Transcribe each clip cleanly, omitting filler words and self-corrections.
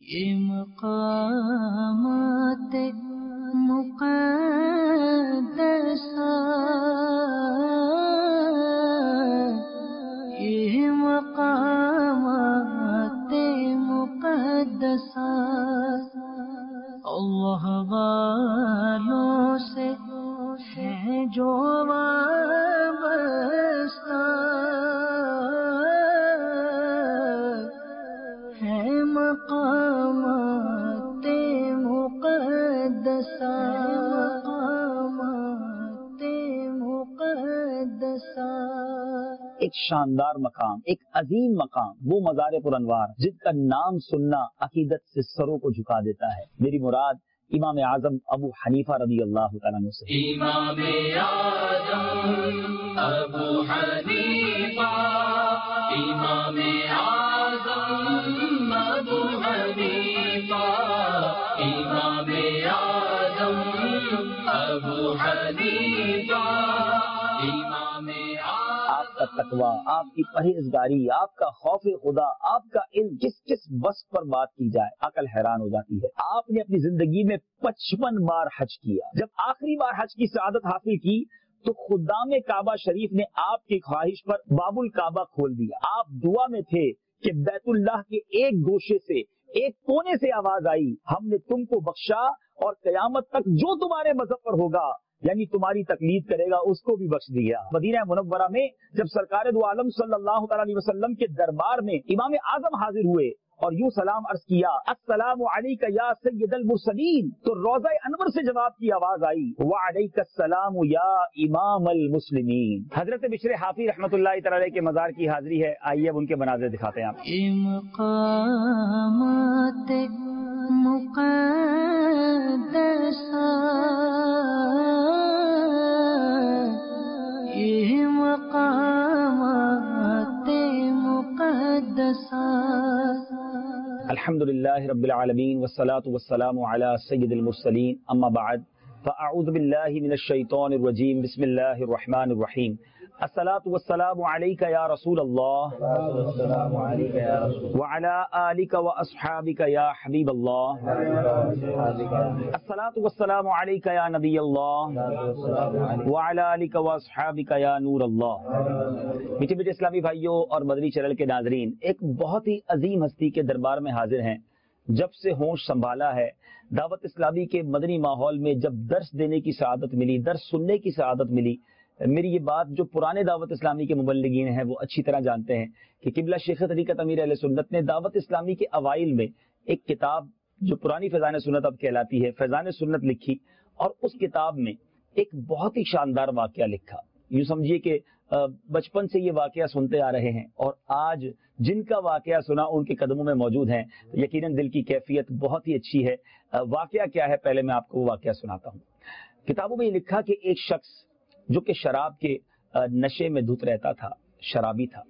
یہ مقامات مقدسات، یہ مقامات مقدسات اللہ والوں سے ہیں جو وابستہ، ہے مقامات مقدسات، مقامات مقدسات۔ ایک شاندار مقام، ایک عظیم مقام، وہ مزار پر انوار جس کا نام سننا عقیدت سے سروں کو جھکا دیتا ہے۔ میری مراد امام اعظم ابو حنیفہ رضی اللہ تعالیٰ عنہ سے۔ امام اعظم ابو حنیفہ، امام اعظم ابو حنیفہ، امام اعظم ابو حنیفہ، امام آپ کا تقویٰ، آپ کی پرہیزگاری، آپ کا خوف خدا، آپ کا علم، جس وصف پر بات کی جائے عقل حیران ہو جاتی ہے۔ آپ نے اپنی زندگی میں 55 بار حج کیا۔ جب آخری بار حج کی سعادت حاصل کی تو خدام کعبہ شریف نے آپ کی خواہش پر باب الکعبہ کھول دیا۔ آپ دعا میں تھے کہ بیت اللہ کے ایک گوشے سے، ایک کونے سے آواز آئی، ہم نے تم کو بخشا اور قیامت تک جو تمہارے مذہب پر ہوگا، یعنی تمہاری تقلید کرے گا، اس کو بھی بخش دیا۔ مدینہ منورہ میں جب سرکار دو عالم صلی اللہ تعالی علیہ وسلم کے دربار میں امام اعظم حاضر ہوئے اور یوں سلام عرض کیا، السلام علیک یا سید المرسلین، تو روضہ انور سے جواب کی آواز آئی، وعلیک السلام یا امام المسلمین۔ حضرت بشر حافی رحمۃ اللہ تعالی علیہ کے مزار کی حاضری ہے، آئیے اب ان کے مناظر دکھاتے ہیں آپ۔ یہ مقامات مقدسات، یہ مقامات مقدسات۔ الحمدللہ رب العالمین والصلاة والسلام علی سید المرسلین، اما بعد فاعوذ باللہ من الشیطان الرجیم، بسم اللہ الرحمن الرحیم۔ الصلاة والسلام علیک یا رسول اللہ وعلی آلک واصحابک یا حبیب اللہ، الصلاة والسلام علیک یا نبی اللہ وعلی آلک واصحابک یا نور اللہ۔ میٹھے میٹھے اسلامی بھائیوں اور مدنی چینل کے ناظرین، ایک بہت ہی عظیم ہستی کے دربار میں حاضر ہیں۔ جب سے ہوش سنبھالا ہے، دعوت اسلامی کے مدنی ماحول میں جب درس دینے کی سعادت ملی، درس سننے کی سعادت ملی، میری یہ بات جو پرانے دعوت اسلامی کے مبلغین ہیں وہ اچھی طرح جانتے ہیں کہ قبلہ شیخ طریقت امیر اہل سنت نے دعوت اسلامی کے اوائل میں ایک کتاب جو پرانی فیضان سنت اب کہلاتی ہے، فیضان سنت لکھی، اور اس کتاب میں ایک بہت ہی شاندار واقعہ لکھا۔ یوں سمجھیے کہ بچپن سے یہ واقعہ سنتے آ رہے ہیں اور آج جن کا واقعہ سنا ان کے قدموں میں موجود ہیں، یقیناً دل کی کیفیت بہت ہی اچھی ہے۔ واقعہ کیا ہے، پہلے میں آپ کو وہ واقعہ سناتا ہوں۔ کتابوں میں یہ لکھا کہ ایک شخص جو کہ شراب کے نشے میں دھت رہتا تھا، شرابی تھا،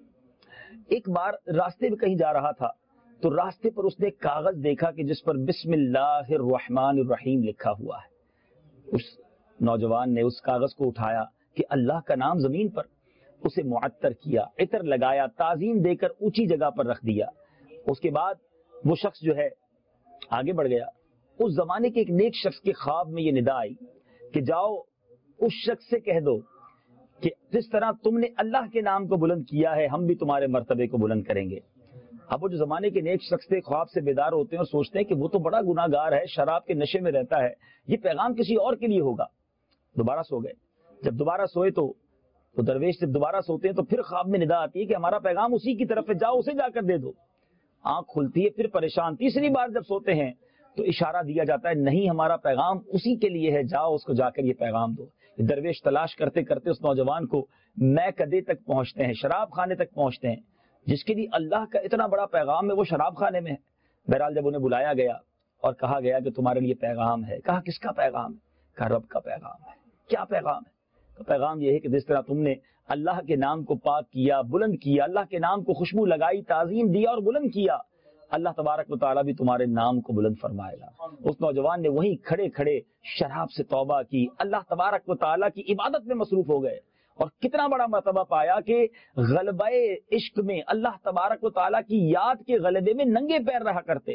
ایک بار راستے میں کہیں جا رہا تھا تو راستے پر اس نے ایک کاغذ دیکھا کہ جس پر بسم اللہ الرحمن الرحیم لکھا ہوا ہے۔ اس نوجوان نے اس کاغذ کو اٹھایا کہ اللہ کا نام زمین پر، اسے معطر کیا، عطر لگایا، تعظیم دے کر اونچی جگہ پر رکھ دیا۔ اس کے بعد وہ شخص جو ہے آگے بڑھ گیا۔ اس زمانے کے ایک نیک شخص کے خواب میں یہ ندا آئی کہ جاؤ اس شخص سے کہہ دو کہ جس طرح تم نے اللہ کے نام کو بلند کیا ہے، ہم بھی تمہارے مرتبے کو بلند کریں گے۔ اب وہ جو زمانے کے نیک شخص تھے خواب سے بیدار ہوتے ہیں اور سوچتے ہیں کہ وہ تو بڑا گناہ گار ہے، شراب کے نشے میں رہتا ہے، یہ پیغام کسی اور کے لیے ہوگا۔ دوبارہ سو گئے۔ جب دوبارہ سوئے تو درویش جب دوبارہ سوتے ہیں تو پھر خواب میں ندا آتی ہے کہ ہمارا پیغام اسی کی طرف ہے، جاؤ اسے جا کر دے دو۔ آنکھ کھلتی ہے، پھر پریشان، تیسری بار جب سوتے ہیں تو اشارہ دیا جاتا ہے نہیں، ہمارا پیغام اسی کے لیے ہے، جاؤ اس کو جا کر یہ پیغام دو۔ درویش تلاش کرتے کرتے اس نوجوان کو میں کدے تک پہنچتے ہیں، شراب خانے تک پہنچتے ہیں، جس کے لیے اللہ کا اتنا بڑا پیغام ہے وہ شراب خانے میں ہے۔ بہرحال جب انہیں بلایا گیا اور کہا گیا کہ تمہارے لیے پیغام ہے، کہا کس کا پیغام ہے؟ کہا رب کا پیغام ہے۔ کیا پیغام ہے؟ تو پیغام یہ ہے کہ جس طرح تم نے اللہ کے نام کو پاک کیا، بلند کیا، اللہ کے نام کو خوشبو لگائی، تعظیم دیا اور بلند کیا، اللہ تبارک و تعالیٰ بھی تمہارے نام کو بلند فرمائے گا۔ اس نوجوان نے وہیں کھڑے کھڑے شراب سے توبہ کی، اللہ تبارک و تعالیٰ کی عبادت میں مصروف ہو گئے، اور کتنا بڑا مرتبہ پایا کہ غلبہ عشق میں اللہ تبارک و تعالیٰ کی یاد کے غلبے میں ننگے پیر رہا کرتے،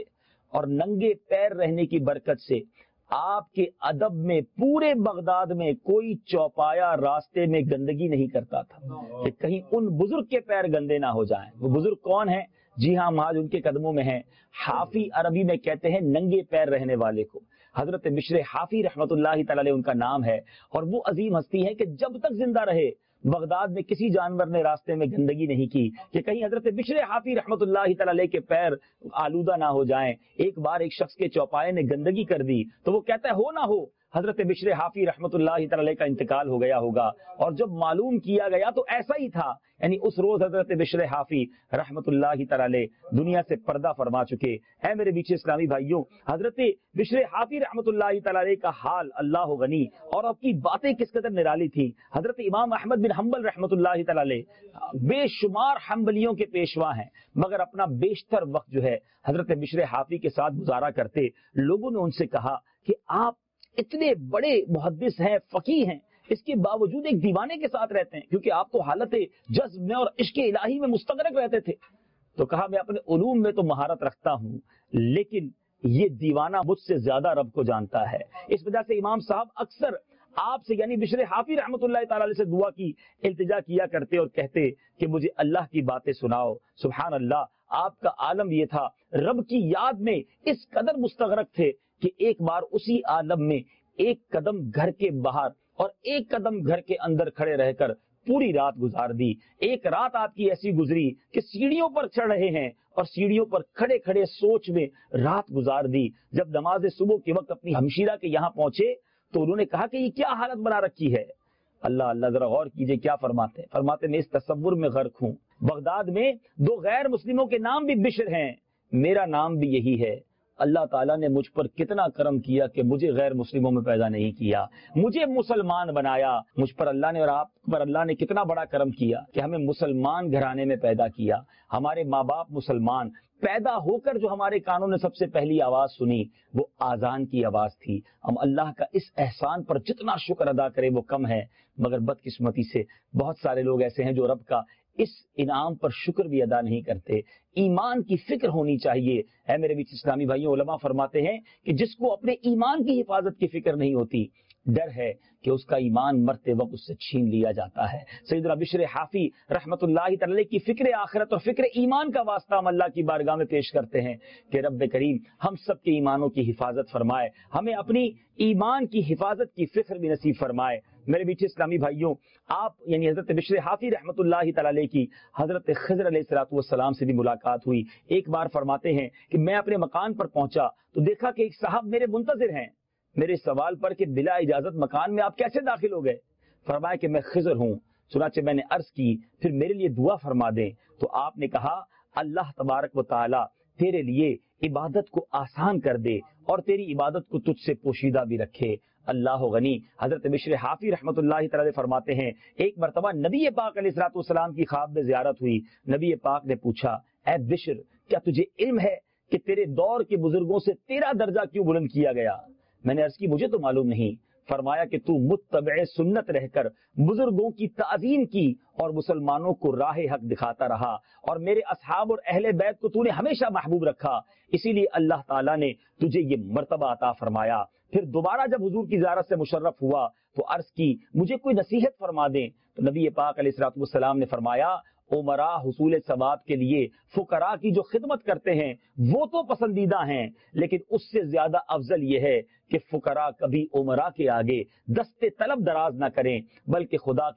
اور ننگے پیر رہنے کی برکت سے آپ کے ادب میں پورے بغداد میں کوئی چوپایا راستے میں گندگی نہیں کرتا تھا کہ کہیں ان بزرگ کے پیر گندے نہ ہو جائیں. وہ بزرگ کون ہیں؟ جی ہاں، ہم آج ان کے قدموں میں ہیں. حافی عربی میں کہتے ہیں ننگے پیر رہنے والے کو. حضرت بشر حافی رحمت اللہ تعالی علیہ ان کا نام ہے، اور وہ عظیم ہستی ہے کہ جب تک زندہ رہے بغداد میں کسی جانور نے راستے میں گندگی نہیں کی کہ کہیں حضرت بشر حافی رحمت اللہ تعالی علیہ کے پیر آلودہ نہ ہو جائیں. ایک بار ایک شخص کے چوپائے نے گندگی کر دی تو وہ کہتا ہے ہو نہ ہو حضرت بشر حافی رحمت اللہ تعالی علیہ کا انتقال ہو گیا ہوگا. اور جب معلوم کیا گیا تو ایسا ہی تھا. یعنی اس روز حضرت بشر حافی رحمت اللہ تعالی علیہ دنیا سے پردہ فرما چکے. اے میرے بیچ اسلامی بھائیوں، حضرت بشر حافی رحمت اللہ تعالی علیہ کا حال اللہ غنی، اور آپ کی باتیں کس قدر نرالی تھی. حضرت امام احمد بن حنبل رحمت اللہ تعالی علیہ بے شمار حنبلیوں کے پیشوا ہیں، مگر اپنا بیشتر وقت جو ہے حضرت بشر حافی کے ساتھ گزارا کرتے. لوگوں نے ان سے کہا کہ آپ اتنے بڑے محدث ہیں، فقیہ ہیں، اس کے باوجود ایک دیوانے کے ساتھ رہتے ہیں، کیونکہ آپ تو حالت جذب میں اور عشق الہی میں مستغرق رہتے تھے. تو کہا میں اپنے علوم میں تو مہارت رکھتا ہوں، لیکن یہ دیوانہ مجھ سے زیادہ رب کو جانتا ہے. اس وجہ سے امام صاحب اکثر آپ سے یعنی بشر حافی رحمت اللہ تعالی علیہ سے دعا کی التجا کیا کرتے اور کہتے کہ مجھے اللہ کی باتیں سناؤ. سبحان اللہ، آپ کا عالم یہ تھا، رب کی یاد میں اس قدر مستغرق تھے کہ ایک بار اسی عالم میں ایک قدم گھر کے باہر اور ایک قدم گھر کے اندر کھڑے رہ کر پوری رات گزار دی. ایک رات آپ کی ایسی گزری کہ سیڑھیوں پر چڑھ رہے ہیں اور سیڑھیوں پر کھڑے کھڑے سوچ میں رات گزار دی. جب نماز صبح کے وقت اپنی ہمشیرہ کے یہاں پہنچے تو انہوں نے کہا کہ یہ کیا حالت بنا رکھی ہے. اللہ اللہ، ذرا غور کیجئے کیا فرماتے ہیں. فرماتے میں اس تصور میں غرق ہوں، بغداد میں 2 غیر مسلموں کے نام بھی بشر ہیں، میرا نام بھی یہی ہے. اللہ تعالیٰ نے مجھ پر کتنا کرم کیا کہ مجھے غیر مسلموں میں پیدا نہیں کیا، مجھے مسلمان بنایا. مجھ پر اللہ نے اور آپ پر اللہ نے کتنا بڑا کرم کیا کہ ہمیں مسلمان گھرانے میں پیدا کیا. ہمارے ماں باپ مسلمان، پیدا ہو کر جو ہمارے کانوں نے سب سے پہلی آواز سنی وہ آذان کی آواز تھی. ہم اللہ کا اس احسان پر جتنا شکر ادا کریں وہ کم ہے، مگر بدقسمتی سے بہت سارے لوگ ایسے ہیں جو رب کا اس انعام پر شکر بھی ادا نہیں کرتے. ایمان کی فکر ہونی چاہیے. اے میرے بیچ اسلامی بھائیوں، علماء فرماتے ہیں کہ جس کو اپنے ایمان کی حفاظت کی فکر نہیں ہوتی، ڈر ہے کہ اس کا ایمان مرتے وقت اس سے چھین لیا جاتا ہے. سیدنا بشر حافی رحمت اللہ تعالی کی فکر آخرت اور فکر ایمان کا واسطہ ہم اللہ کی بارگاہ میں پیش کرتے ہیں کہ رب کریم ہم سب کے ایمانوں کی حفاظت فرمائے، ہمیں اپنی ایمان کی حفاظت کی فکر بھی نصیب فرمائے. میرے بیچ اسلامی بھائیوں، آپ یعنی حضرت بشر حافی رحمت اللہ تعالی کی حضرت خضر علیہ الصلوۃ والسلام سے بھی ملاقات ہوئی. ایک بار فرماتے ہیں کہ میں اپنے مکان پر پہنچا تو دیکھا کہ ایک صاحب میرے منتظر ہیں. میرے سوال پر کہ بلا اجازت مکان میں آپ کیسے داخل ہو گئے؟ فرمایا کہ میں خضر ہوں. چنانچہ میں نے عرض کی پھر میرے لیے دعا فرما دیں. تو آپ نے کہا اللہ تبارک و تعالی تیرے لیے عبادت کو آسان کر دے اور تیری عبادت کو تجھ سے پوشیدہ بھی رکھے. اللہ غنی. حضرت بشر حافی رحمت اللہ تعالی فرماتے ہیں ایک مرتبہ نبی پاک علیہ الصلوۃ والسلام کی خواب میں زیارت ہوئی. نبی پاک نے پوچھا اے بشر، کیا تجھے علم ہے کہ تیرے دور کے بزرگوں سے تیرا درجہ کیوں بلند کیا گیا؟ میں نے عرض کی مجھے تو معلوم نہیں. فرمایا کہ تو متبع سنت رہ کر بزرگوں کی تعظیم کی اور مسلمانوں کو راہ حق دکھاتا رہا، اور میرے اصحاب اور اہل بیت کو تو نے ہمیشہ محبوب رکھا، اسی لیے اللہ تعالیٰ نے تجھے یہ مرتبہ عطا فرمایا. پھر دوبارہ جب حضور کی زیارت سے مشرف ہوا تو عرض کی مجھے کوئی نصیحت فرما دیں. تو نبی پاک علیہ الصلوۃ والسلام نے فرمایا عمراء حصول ثواب کے لیے فقراء کی جو خدمت کرتے ہیں وہ تو پسندیدہ ہیں، لیکن اس سے زیادہ افضل یہ ہے کہ فقراء کبھی عمراء کے آگے دستے طلب دراز نہ کریں بلکہ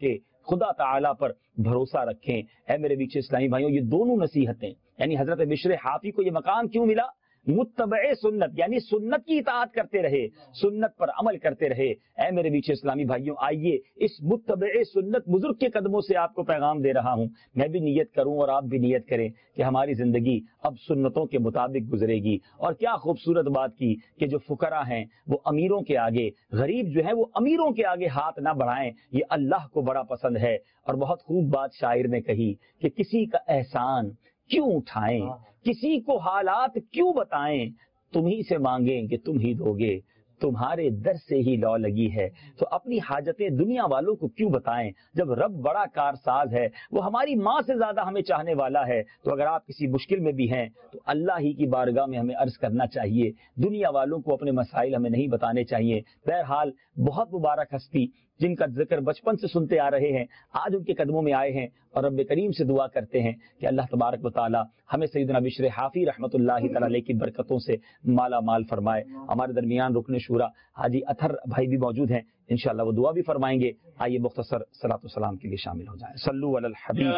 خدا تعالیٰ پر بھروسہ رکھیں. اے میرے بیچ اسلامی بھائیوں، یہ دونوں نصیحتیں یعنی حضرت بشر حافی کو یہ مقام کیوں ملا؟ متبع سنت یعنی سنت کی اطاعت کرتے رہے، سنت پر عمل کرتے رہے. اے میرے بیچ اسلامی بھائیوں، آئیے اس متبع سنت بزرگ کے قدموں سے آپ کو پیغام دے رہا ہوں. میں بھی نیت کروں اور آپ بھی نیت کریں کہ ہماری زندگی اب سنتوں کے مطابق گزرے گی. اور کیا خوبصورت بات کی کہ جو فقراء ہیں وہ امیروں کے آگے، غریب جو ہیں وہ امیروں کے آگے ہاتھ نہ بڑھائیں، یہ اللہ کو بڑا پسند ہے. اور بہت خوب بات شاعر نے کہی کہ کسی کا احسان کیوں اٹھائیں، کسی کو حالات کیوں بتائیں، تم ہی سے مانگیں کہ تم ہی دو گے، تمہارے در سے ہی لو لگی ہے، تو اپنی حاجتیں دنیا والوں کو کیوں بتائیں؟ جب رب بڑا کارساز ہے، وہ ہماری ماں سے زیادہ ہمیں چاہنے والا ہے، تو اگر آپ کسی مشکل میں بھی ہیں تو اللہ ہی کی بارگاہ میں ہمیں عرض کرنا چاہیے، دنیا والوں کو اپنے مسائل ہمیں نہیں بتانے چاہیے۔ بہرحال بہت مبارک ہستی جن کا ذکر بچپن سے سنتے آ رہے ہیں، آج ان کے قدموں میں آئے ہیں، اور رب کریم سے دعا کرتے ہیں کہ اللہ تبارک و تعالی ہمیں سیدنا بشر حافی رحمۃ اللہ تعالی کی برکتوں سے مالا مال فرمائے۔ ہمارے درمیان رکن شورا حاجی اطہر بھائی بھی موجود ہیں، انشاءاللہ وہ دعا بھی فرمائیں گے۔ آئیے مختصر صلاۃ و سلام کے لیے شامل ہو جائیں۔ صلو علی الحبیب۔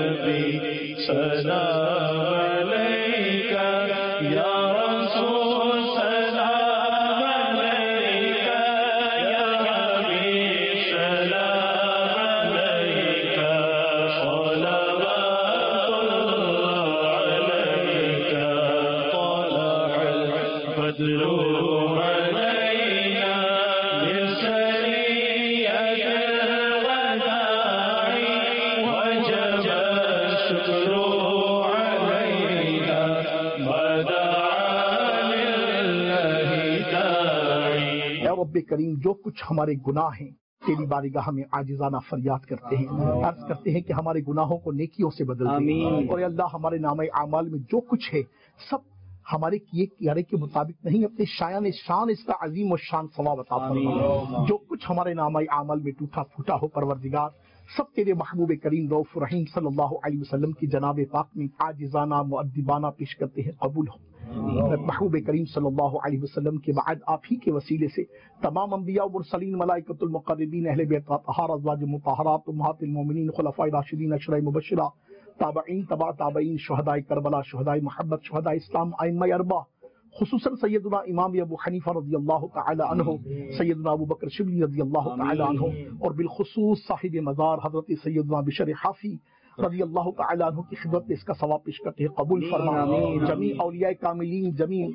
رب کریم جو کچھ ہمارے گناہ ہیں تیری بارگاہ میں عاجزانہ فریاد کرتے ہیں، عرض کرتے ہیں کہ ہمارے گناہوں کو نیکیوں سے بدل دے، اور اے اللہ ہمارے نامہ اعمال میں جو کچھ ہے سب ہمارے کیے کیارے کے مطابق نہیں، اپنے شایان شان اس کا عظیم و شان ثواب عطا فرما۔ جو کچھ ہمارے نامہ اعمال میں ٹوٹا پھوٹا ہو پروردگار، سب تیرے محبوب کریم رؤوف رحیم صلی اللہ علیہ وسلم کی جناب پاک میں عاجزانہ مؤدبانہ پیش کرتے ہیں، قبول ہو۔ محبوب کریم صلی اللہ علیہ وسلم کے بعد آپ ہی کے وسیلے سے تمام انبیاء و مرسلین، ملائکۃ المقربین، اہل بیت اطہار، ازواج مطہرات، امہات المومنین، خلفاء راشدین، عشرہ مبشرہ، تابعین، تبع تابعین، شہداء کربلا، شہداء محبت، شہداء اسلام، ائمہ اربعہ، خصوصاً سیدنا امام ابو حنیفہ رضی اللہ تعالی عنہ، سیدنا ابو بکر شبلی رضی اللہ تعالی عنہ، اور بالخصوص صاحب مزار حضرت سیدنا بشر حافی رضی اللہ تعالی عنہ کی خدمت میں اس کا ثواب پیش کرتے ہیں، قبول فرما۔ جمیع اولیاء کاملین، جمیع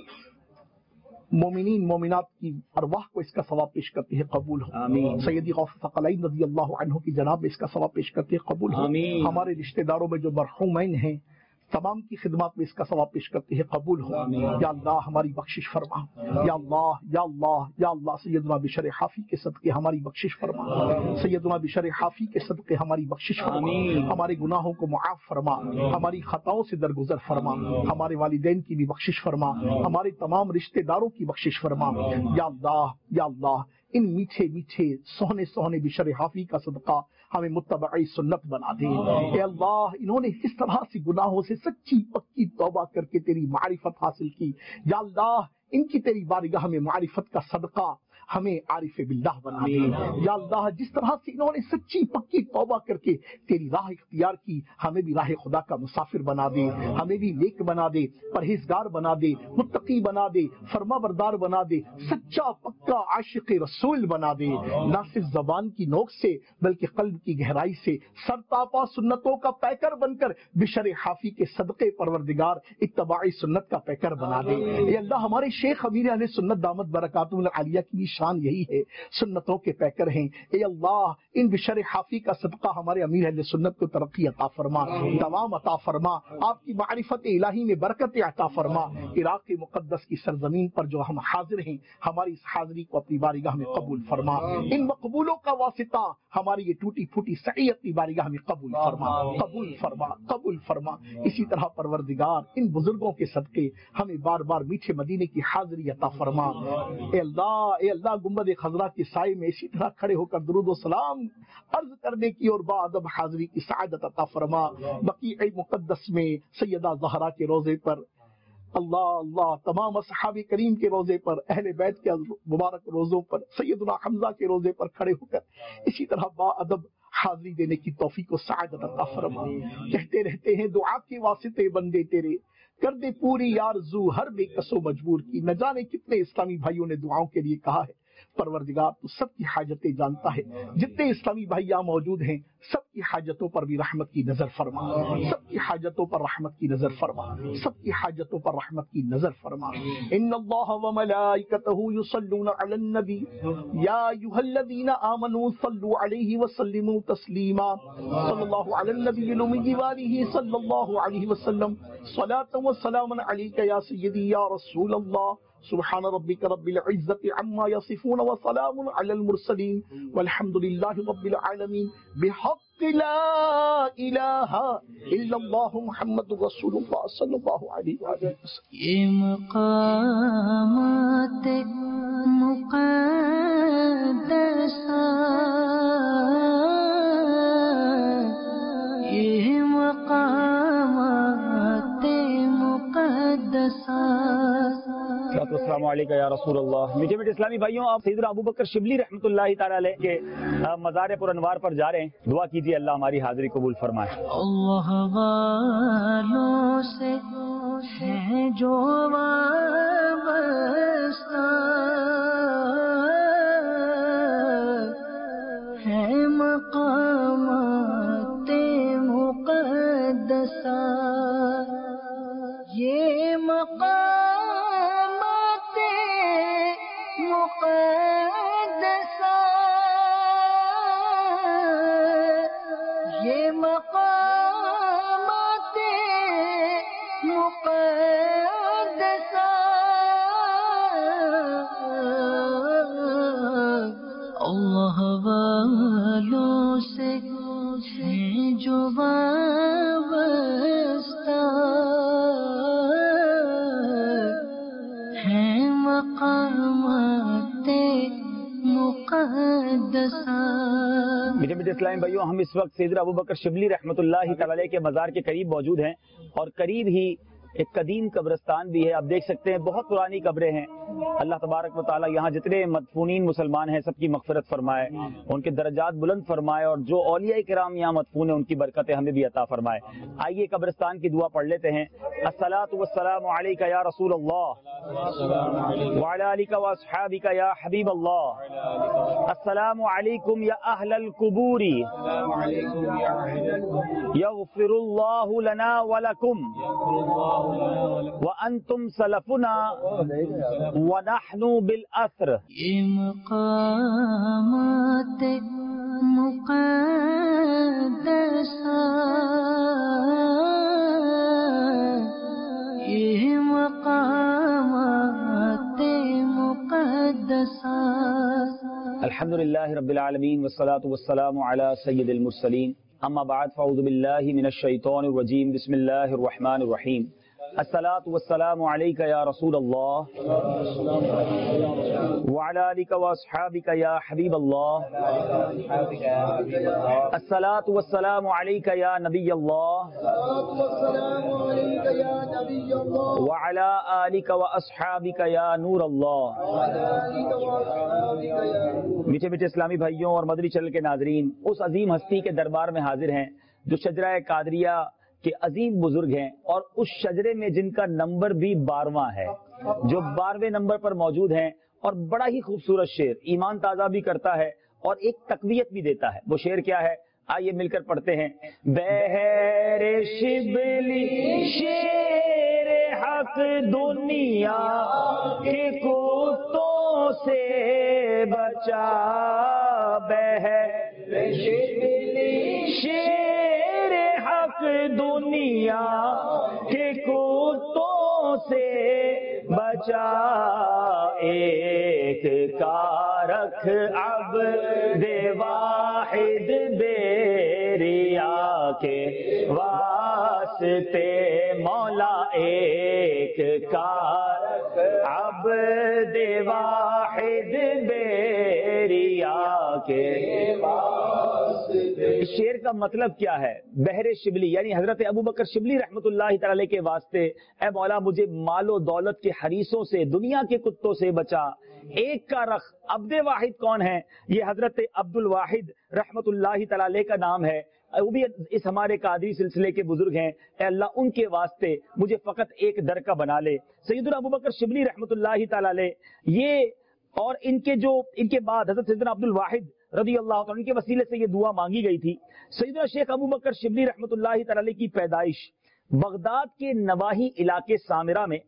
مومنین مومنات کی ارواح کو اس کا ثواب پیش کرتے ہیں، قبول ہو۔ سیدی غوث ثقلین رضی اللہ عنہ کی جناب میں اس کا ثواب پیش کرتے ہیں، قبول ہو۔ ہمارے رشتہ داروں میں جو مرحومین ہیں تمام کی خدمات میں اس کا ثواب پیش کرتے ہیں، قبول ہو۔ یا اللہ ہماری بخشش فرما، یا اللہ یا اللہ یا اللہ، سیدنا بشر حافی کے صدقے ہماری بخشش فرما، سیدنا بشر حافی کے صدقے ہماری بخشش فرما، ہمارے گناہوں کو معاف فرما، ہماری خطاؤں سے درگزر فرما، ہمارے والدین کی بھی بخشش فرما، ہمارے تمام رشتہ داروں کی بخشش فرما۔ یا اللہ یا اللہ، ان میٹھے میٹھے سونے سونے بشر حافی کا صدقہ ہمیں متبعی سنت بنا دے۔ اے اللہ انہوں نے کس طرح سے گناہوں سے سچی پکی توبہ کر کے تیری معرفت حاصل کی، یا اللہ ان کی تیری بارگاہ میں معرفت کا صدقہ ہمیں عارف باللہ بنا دے۔ یا اللہ جس طرح سے انہوں نے سچی پکی توبہ کر کے تیری راہ اختیار کی، ہمیں بھی راہ خدا کا مسافر بنا دے، ہمیں بھی نیک بنا دے، پرہیزگار بنا دے، متقی بنا دے، فرما بردار بنا دے، سچا پکا عاشق رسول بنا دے، نہ صرف زبان کی نوک سے بلکہ قلب کی گہرائی سے سرتاپا سنتوں کا پیکر بن کر بشر حافی کے صدقے پروردگار اتباعی سنت کا پیکر بنا دے۔ اے اللہ ہمارے شیخ امیر اہل سنت دامت برکاتہم العالیہ کی بھی شان یہی ہے، سنتوں کے پیکر ہیں۔ اے اللہ ان بشر حافی کا صدقہ ہمارے امیر اہل سنت کو ترقی عطا فرما، دوام عطا فرما، آپ کی معرفت الہی میں برکت عطا فرما۔ عراق مقدس کی سرزمین پر جو ہم حاضر ہیں، ہماری اس حاضری کو اپنی بارگاہ میں قبول فرما، ان مقبولوں کا واسطہ ہماری یہ ٹوٹی پھوٹی سعی اپنی بارگاہ میں قبول فرما، قبول فرما، قبول فرما۔ اسی طرح پروردگار ان بزرگوں کے صدقے ہمیں بار بار میٹھے مدینے کی حاضری عطا فرما۔ اے اللہ گنبد خضرا کے سائے میں اسی طرح کھڑے ہو کر درود و سلام عرض کرنے کی اور باادب حاضری کی سعادت عطا فرما۔ بقیع مقدس میں سیدہ زہرا کے روضے پر، اللہ تمام اصحاب کریم کے روزے پر، اہل بیت کے مبارک روزوں پر، سیدنا حمزہ کے روزے پر کھڑے ہو کر اسی طرح با ادب حاضری دینے کی توفیق و سعادت عطا فرما۔ کہتے رہتے ہیں دعا کے واسطے بندے تیرے، کر دے پوری آرزو ہر بے کس و مجبور کی۔ نہ جانے کتنے اسلامی بھائیوں نے دعاؤں کے لیے کہا ہے، پروردگار تو سب کی حاجتیں جانتا ہے، جتنے اسلامی بھائی یہاں موجود ہیں سب کی حاجتوں پر بھی رحمت کی نظر فرما، سب کی حاجتوں پر رحمت کی نظر فرما، سب کی حاجتوں پر رحمت کی نظر فرما۔ ان اللہ وملائکتہ یصلون علی النبی یا ایھا الذین آمنوا صلوا علیہ وسلموا تسلیما، صلی اللہ علی النبی الامی وآلہ صلی اللہ علیہ وسلم، صلاۃ وسلاما علیک یا سیدی یا رسول اللہ، سبحان ربک رب العزة عما يصفون وسلام على المرسلين والحمد لله رب العالمين بحق لا إله إلا الله محمد رسول الله صلى الله عليه وسلم۔ یہ مقامات مقدسات، یہ مقامات مقدسات۔ السلام علیکم یا رسول اللہ۔ میٹھے میٹھے اسلامی بھائیوں، آپ سیدنا ابو بکر شبلی رحمۃ اللہ تعالی علیہ کے مزار پر انوار پر جا رہے ہیں، دعا کیجیے اللہ ہماری حاضری قبول فرمائے۔ اللہ والوں سے ہے جو وابستہ، ہے مقامات مقدسات، یہ مقامات مقدسات، یہ مقامات مقدسات، اللہ والوں سے ہیں جو وابستہ، ہیں مقامات مقدسات۔ میٹھے میٹھے اسلامی بھائیوں، ہم اس وقت سیدنا ابو بکر شبلی رحمۃ اللہ تعالی علیہ کے مزار کے قریب موجود ہیں، اور قریب ہی ایک قدیم قبرستان بھی ہے۔ آپ دیکھ سکتے ہیں بہت پرانی قبریں ہیں۔ اللہ تبارک و تعالی یہاں جتنے مدفونین مسلمان ہیں سب کی مغفرت فرمائے، ان کے درجات بلند فرمائے، اور جو اولیاء کرام یہاں مدفون ہیں ان کی برکتیں ہمیں بھی عطا فرمائے۔ آئیے قبرستان کی دعا پڑھ لیتے ہیں۔ الصلاۃ والسلام علیک یا رسول اللہ وعلی آلک واصحابک یا حبیب اللہ، السلام علیکم یا اہل القبور، یغفر اللہ لنا ولکم وانتم سلفنا ونحن بالاثر۔ یہ مقامات مقدسات، یہ مقامات مقدسات۔ الحمدللہ رب العالمین والصلاة والسلام علی سید المرسلین، اما بعد فاعوذ باللہ من الشیطان الرجیم، بسم اللہ الرحمن الرحیم۔ الصلاۃ والسلام علیک یا رسول اللہ وعلی آلک واصحابک یا حبیب اللہ، الصلاۃ والسلام علیک یا نبی اللہ وعلی آلک واصحابک یا نور اللہ۔ میٹھے میٹھے اسلامی بھائیوں اور مدنی چینل کے ناظرین، اس عظیم ہستی کے دربار میں حاضر ہیں جو شجرہ قادریہ کے عظیم بزرگ ہیں، اور اس شجرے میں جن کا نمبر بھی 12واں ہے، جو 12ویں نمبر پر موجود ہیں، اور بڑا ہی خوبصورت شعر، ایمان تازہ بھی کرتا ہے اور ایک تقویت بھی دیتا ہے۔ وہ شعر کیا ہے؟ آئیے مل کر پڑھتے ہیں۔ بہر شبلی شیر حق دنیا کے کتوں سے بچا، بہر شبلی شیر حق دنیا کے کتوں سے بچا، ایک کارخ عبد واحد بیریا کے واسطے مولا، ایک کارخ عبد واحد بیریا کے واسطے۔ شعر کا مطلب کیا ہے؟ بحر شبلی یعنی حضرت ابو بکر شبلی رحمۃ اللہ تعالی کے واسطے، اے مولا مجھے مال و دولت کے حریصوں سے، دنیا کے کتوں سے بچا۔ ایک کا رخ عبد واحد کون ہے؟ یہ حضرت عبد الواحد رحمۃ اللہ تعالی کا نام ہے، وہ بھی اس ہمارے قادری سلسلے کے بزرگ ہیں۔ اے اللہ ان کے واسطے مجھے فقط ایک در کا بنا لے۔ سیدنا ابو بکر شبلی رحمۃ اللہ تعالی، یہ اور ان کے بعد حضرت سیدنا عبد الواحد رضی اللہ عنہ کے وسیلے سے یہ دعا مانگی گئی تھی۔ سیدنا شیخ ابو بکر شبلی رحمۃ اللہ تعالی کی پیدائش بغداد کے نواحی علاقے سامرہ میں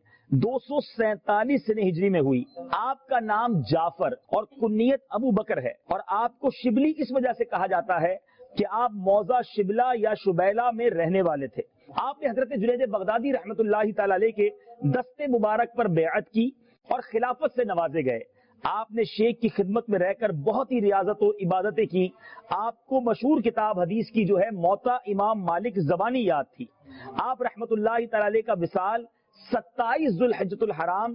247 سنہ ہجری میں ہوئی۔ آپ کا نام جعفر اور کنیت ابو بکر ہے، اور آپ کو شبلی اس وجہ سے کہا جاتا ہے کہ آپ موضع شبلہ یا شبیلہ میں رہنے والے تھے۔ آپ نے حضرت جنید بغدادی رحمۃ اللہ تعالی علیہ کے دست مبارک پر بیعت کی اور خلافت سے نوازے گئے۔ آپ نے شیخ کی خدمت میں رہ کر بہت ہی ریاضت و عبادتیں کی۔ آپ کو مشہور کتاب حدیث کی جو ہے موطا امام مالک زبانی یاد تھی۔ آپ رحمۃ اللہ تعالی علیہ کا وصال 27 ذوالحجۃ الحرام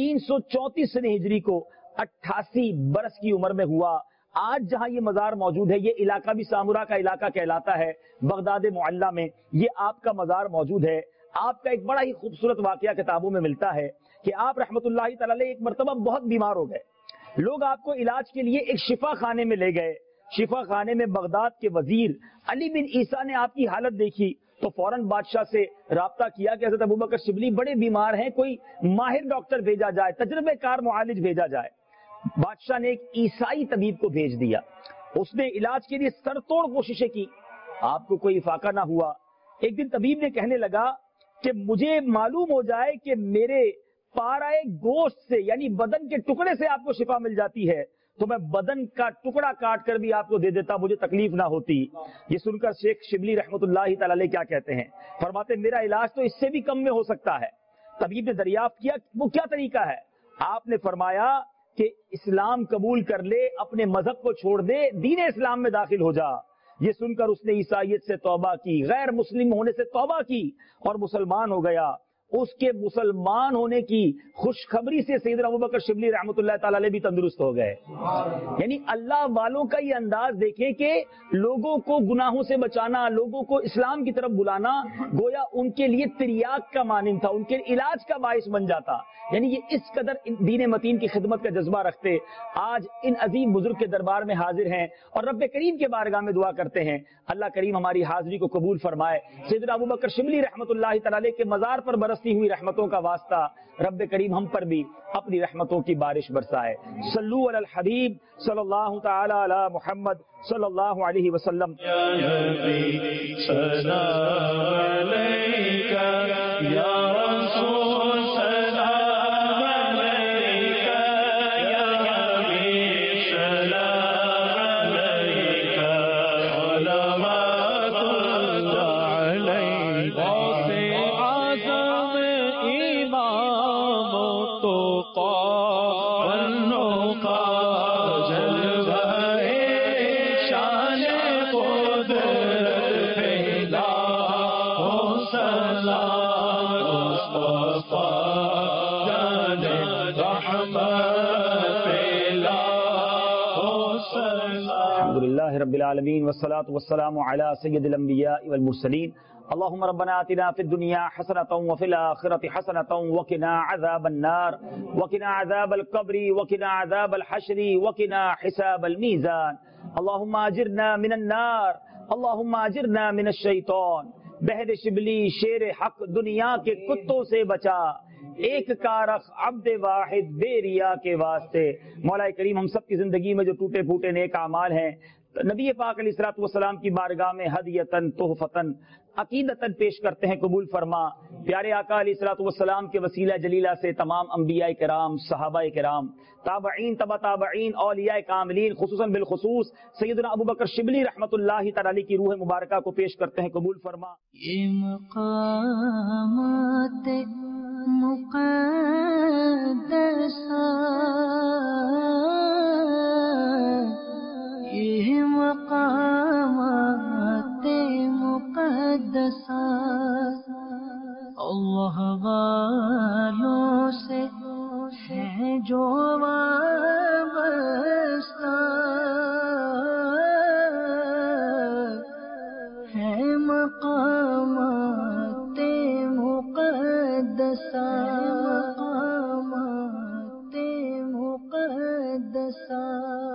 334 سنہ ہجری کو 88 برس کی عمر میں ہوا۔ آج جہاں یہ مزار موجود ہے، یہ علاقہ بھی سامورا کا علاقہ کہلاتا ہے، بغداد معلّہ میں یہ آپ کا مزار موجود ہے۔ آپ کا ایک بڑا ہی خوبصورت واقعہ کتابوں میں ملتا ہے کہ آپ رحمۃ اللہ تعالی علیہ ایک مرتبہ بہت بیمار ہو گئے۔ لوگ آپ کو علاج کے لیے ایک شفا خانے میں لے گئے۔ شفا خانے میں بغداد کے وزیر علی بن عیسیٰ نے آپ کی حالت دیکھی تو فوراً بادشاہ سے رابطہ کیا کہ حضرت ابوبکر شبلی بڑے بیمار ہیں، کوئی ماہر ڈاکٹر بھیجا جائے، تجربے کار معالج بھیجا جائے۔ بادشاہ نے ایک عیسائی طبیب کو بھیج دیا۔ اس نے علاج کے لیے سر توڑ کوششیں کی، آپ کو کوئی افاقہ نہ ہوا۔ ایک دن طبیب نے کہنے لگا کہ مجھے معلوم ہو جائے کہ میرے پارائے گوشت سے یعنی بدن کے ٹکڑے سے آپ کو شفا مل جاتی ہے تو میں بدن کا ٹکڑا کاٹ کر بھی آپ کو دے دیتا، مجھے تکلیف نہ ہوتی۔ یہ سن کر شیخ شبلی رحمۃ اللہ تعالی علیہ کیا کہتے ہیں، فرماتے میرا علاج تو اس سے بھی کم میں ہو سکتا ہے۔ طبیب نے دریافت کیا وہ کیا طریقہ ہے؟ آپ نے فرمایا کہ اسلام قبول کر لے، اپنے مذہب کو چھوڑ دے، دین اسلام میں داخل ہو جا۔ یہ سن کر اس نے عیسائیت سے توبہ کی، غیر مسلم ہونے سے توبہ کی اور مسلمان ہو گیا۔ اس کے مسلمان ہونے کی خوشخبری سے سیدنا ابوبکر شبلی رحمۃ اللہ تعالی علیہ بھی تندرست ہو گئے۔ یعنی اللہ والوں کا یہ انداز دیکھیں کہ لوگوں کو گناہوں سے بچانا، لوگوں کو اسلام کی طرف بلانا گویا ان کے لیے تریاق کا مانند تھا، ان کے علاج کا باعث بن جاتا۔ یعنی یہ اس قدر دین متین کی خدمت کا جذبہ رکھتے آج ان عظیم بزرگ کے دربار میں حاضر ہیں اور رب کریم کے بارگاہ میں دعا کرتے ہیں اللہ کریم ہماری حاضری کو قبول فرمائے۔ سیدنا ابوبکر شبلی رحمۃ اللہ تعالی علیہ کے مزار پر برستی ہوئی رحمتوں کا واسطہ رب کریم ہم پر بھی اپنی رحمتوں کی بارش برسائے۔ صلو علی الحبیب صلی اللہ تعالی علی محمد صلی اللہ علیہ وسلم۔ یا نبی سلام علیکہ، یا رسول سلام علیکہ، یا حبیب سلام علیکہ، صلوات اللہ علیکہ۔ غوث اعظم امام التقیٰ والنقیٰ، جلوہ شان قدرت پھیلا ہو سلام مصطفیٰ، جان رحمت پھیلا ہو سلام۔ الحمدللہ رب العالمین والصلاة والسلام علی سید الانبیاء والمرسلین۔ اللهم ربنا آتنا في الدنيا حسنة وفي الآخرة حسنة وقنا عذاب النار وقنا عذاب القبر وقنا عذاب الحشر وقنا حساب الميزان اللهم أجرنا من النار اللهم أجرنا من الشيطان۔ بہر شبلی شیر حق دنیا کے کتوں سے بچا، ایک کارخ عبد واحد بے ریا کے واسطے۔ مولا کریم ہم سب کی زندگی میں جو ٹوٹے پھوٹے نیک اعمال ہیں نبی پاک علیہ الصلوۃ والسلام کی بارگاہ میں ہدیتاً تحفتاً عقیدتاً پیش کرتے ہیں، قبول فرما۔ پیارے آقا علیہ الصلوۃ والسلام کے وسیلہ جلیلہ سے تمام انبیاء کرام، صحابہ کرام، تابعین، تبع تابعین، اولیاء کاملین، خصوصاً بالخصوص سیدنا ابوبکر شبلی رحمۃ اللہ تعالی علیہ کی روح مبارکہ کو پیش کرتے ہیں، قبول فرما۔ یہ مقامات یہ مقامات مقدسہ اللہ والوں سے ہے جو وابستہ، ہے مقامات مقدسہ، مقامات مقدسہ۔